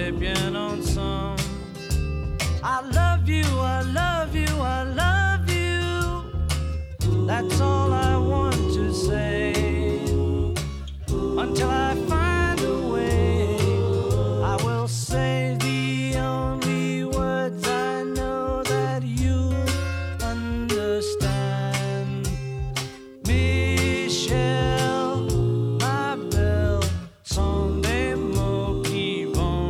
bien ensemble. I love you, I love you, I love you. That's all.